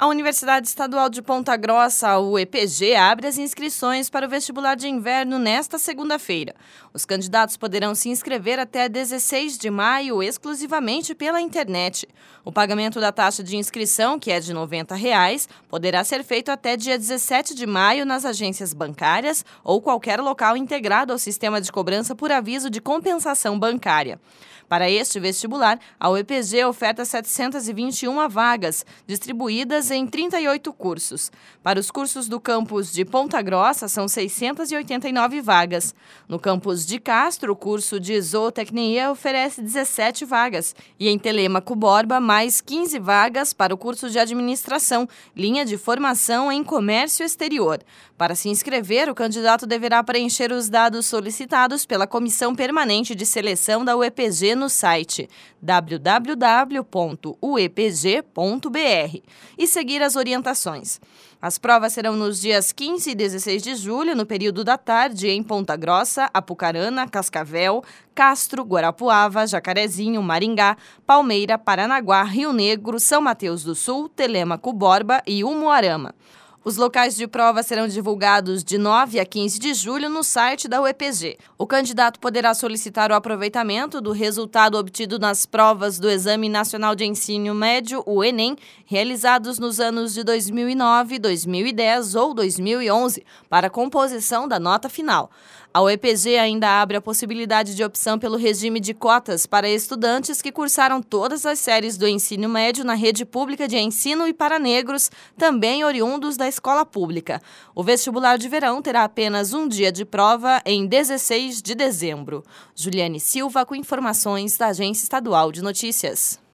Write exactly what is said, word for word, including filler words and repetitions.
A Universidade Estadual de Ponta Grossa, a U E P G, abre as inscrições para o vestibular de inverno nesta segunda-feira. Os candidatos poderão se inscrever até dezesseis de maio exclusivamente pela internet. O pagamento da taxa de inscrição, que é de noventa reais, poderá ser feito até dia dezessete de maio nas agências bancárias ou qualquer local integrado ao sistema de cobrança por aviso de compensação bancária. Para este vestibular, a U E P G oferta setecentas e vinte e uma vagas, distribuídas em trinta e oito cursos. Para os cursos do campus de Ponta Grossa, são seiscentas e oitenta e nove vagas. No campus de Castro, o curso de Zootecnia oferece dezessete vagas. E em Telêmaco Borba, mais quinze vagas para o curso de Administração, linha de formação em Comércio Exterior. Para se inscrever, o candidato deverá preencher os dados solicitados pela Comissão Permanente de Seleção da U E P G no site w w w ponto u e p g ponto b r e seguir as orientações. As provas serão nos dias quinze e dezesseis de julho, no período da tarde, em Ponta Grossa, Apucarana, Cascavel, Castro, Guarapuava, Jacarezinho, Maringá, Palmeira, Paranaguá, Rio Negro, São Mateus do Sul, Telêmaco Borba e Umuarama. Os locais de prova serão divulgados de nove a quinze de julho no site da U E P G. O candidato poderá solicitar o aproveitamento do resultado obtido nas provas do Exame Nacional de Ensino Médio, o Enem, realizados nos anos de dois mil e nove, dois mil e dez ou dois mil e onze, para a composição da nota final. A U E P G ainda abre a possibilidade de opção pelo regime de cotas para estudantes que cursaram todas as séries do ensino médio na rede pública de ensino e para negros, também oriundos da escola pública. O vestibular de verão terá apenas um dia de prova em dezesseis de dezembro. Juliane Silva com informações da Agência Estadual de Notícias.